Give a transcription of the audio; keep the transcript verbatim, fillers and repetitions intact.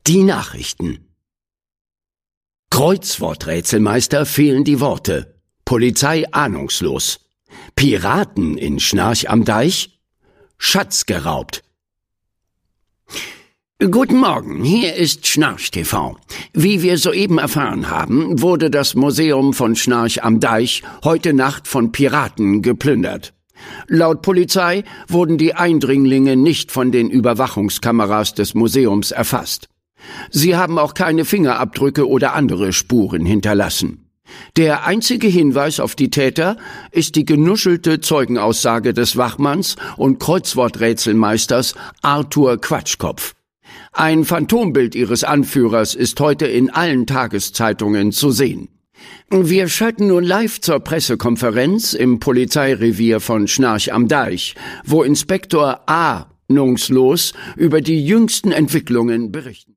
Die Nachrichten. Kreuzworträtselmeister fehlen die Worte. Polizei ahnungslos. Piraten in Schnarch am Deich. Schatz geraubt. Guten Morgen, hier ist Schnarch T V. Wie wir soeben erfahren haben, wurde das Museum von Schnarch am Deich heute Nacht von Piraten geplündert. Laut Polizei wurden die Eindringlinge nicht von den Überwachungskameras des Museums erfasst. Sie haben auch keine Fingerabdrücke oder andere Spuren hinterlassen. Der einzige Hinweis auf die Täter ist die genuschelte Zeugenaussage des Wachmanns und Kreuzworträtselmeisters Arthur Quatschkopf. Ein Phantombild ihres Anführers ist heute in allen Tageszeitungen zu sehen. Wir schalten nun live zur Pressekonferenz im Polizeirevier von Schnarch am Deich, wo Inspektor A. ahnungslos über die jüngsten Entwicklungen berichtet.